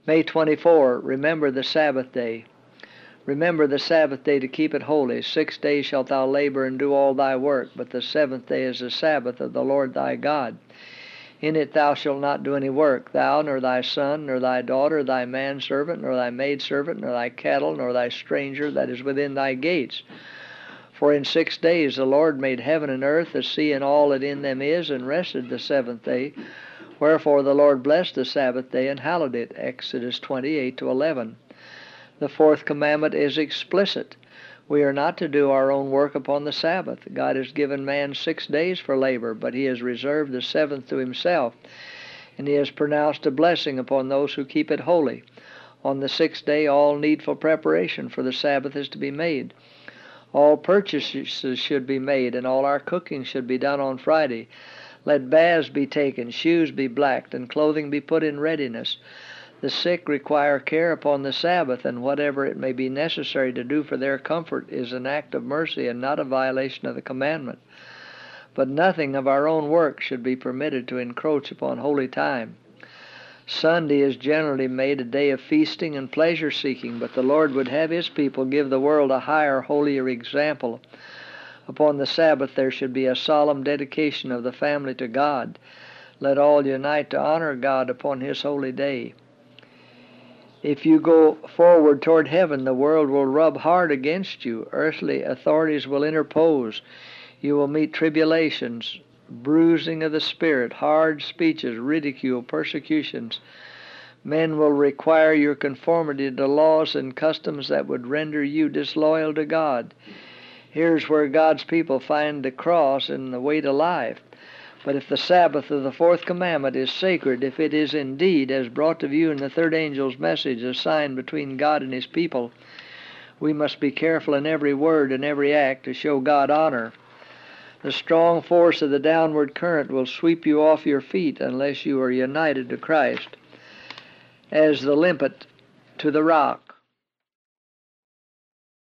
May 24, remember the Sabbath day. Remember the Sabbath day to keep it holy. 6 days shalt thou labor and do all thy work, but the seventh day is the Sabbath of the Lord thy God. In it thou shalt not do any work, thou, nor thy son, nor thy daughter, thy manservant, nor thy maidservant, nor thy cattle, nor thy stranger that is within thy gates. For in 6 days the Lord made heaven and earth, the sea, and all that in them is, and rested the seventh day. Wherefore the Lord blessed the Sabbath day and hallowed it. Exodus 20:8-11. The fourth commandment is explicit. We are not to do our own work upon the Sabbath. God has given man 6 days for labor, but he has reserved the seventh to himself, and he has pronounced a blessing upon those who keep it holy. On the 6th day all needful preparation for the Sabbath is to be made. All purchases should be made, and all our cooking should be done on Friday. Let baths be taken, shoes be blacked, and clothing be put in readiness. The sick require care upon the Sabbath, and whatever it may be necessary to do for their comfort is an act of mercy and not a violation of the commandment. But nothing of our own work should be permitted to encroach upon holy time. Sunday is generally made a day of feasting and pleasure-seeking, but the Lord would have His people give the world a higher, holier example. Upon the Sabbath there should be a solemn dedication of the family to God. Let all unite to honor God upon His holy day. If you go forward toward heaven, the world will rub hard against you. Earthly authorities will interpose. You will meet tribulations, bruising of the spirit, hard speeches, ridicule, persecutions. Men will require your conformity to laws and customs that would render you disloyal to God. Here's where God's people find the cross and the way to life. But if the Sabbath of the fourth commandment is sacred, if it is indeed, as brought to view in the third angel's message, a sign between God and His people, we must be careful in every word and every act to show God honor. The strong force of the downward current will sweep you off your feet unless you are united to Christ, as the limpet to the rock.